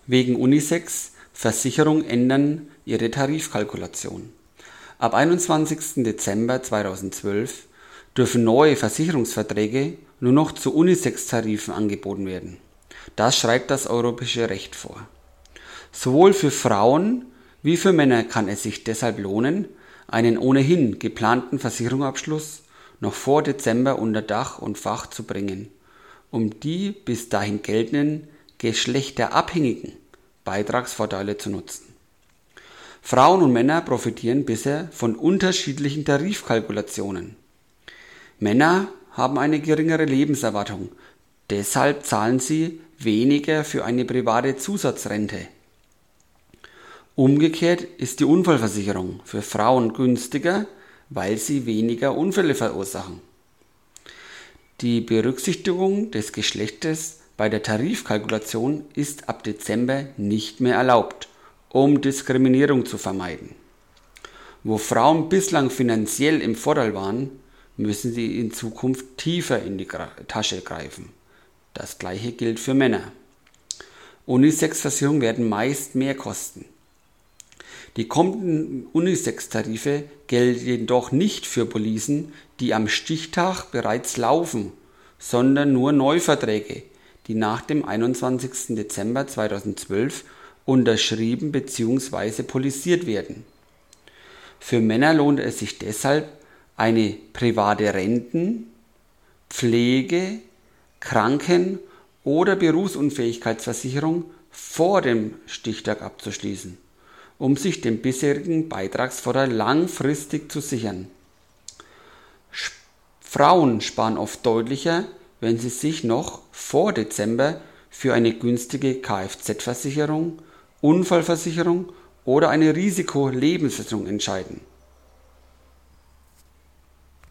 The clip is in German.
wegen Unisex-Versicherung ändern ihre Tarifkalkulation. Ab 21. Dezember 2012 dürfen neue Versicherungsverträge nur noch zu Unisex-Tarifen angeboten werden. Das schreibt das europäische Recht vor. Sowohl für Frauen wie für Männer kann es sich deshalb lohnen, einen ohnehin geplanten Versicherungsabschluss noch vor Dezember unter Dach und Fach zu bringen, um die bis dahin geltenden geschlechterabhängigen Beitragsvorteile zu nutzen. Frauen und Männer profitieren bisher von unterschiedlichen Tarifkalkulationen. Männer haben eine geringere Lebenserwartung, deshalb zahlen sie weniger für eine private Zusatzrente. Umgekehrt ist die Unfallversicherung für Frauen günstiger, weil sie weniger Unfälle verursachen. Die Berücksichtigung des Geschlechtes bei der Tarifkalkulation ist ab Dezember nicht mehr erlaubt, um Diskriminierung zu vermeiden. Wo Frauen bislang finanziell im Vorteil waren, müssen sie in Zukunft tiefer in die Tasche greifen. Das gleiche gilt für Männer. Unisex-Versicherungen werden meist mehr kosten. Die kommenden Unisex-Tarife gelten jedoch nicht für Policen, die am Stichtag bereits laufen, sondern nur Neuverträge, die nach dem 21. Dezember 2012 unterschrieben bzw. polisiert werden. Für Männer lohnt es sich deshalb, eine private Renten-, Pflege-, Kranken- oder Berufsunfähigkeitsversicherung vor dem Stichtag abzuschließen, um sich den bisherigen Beitragsvorteil langfristig zu sichern. Frauen sparen oft deutlicher, wenn sie sich noch vor Dezember für eine günstige Kfz-Versicherung, Unfallversicherung oder eine Risikolebensversicherung entscheiden.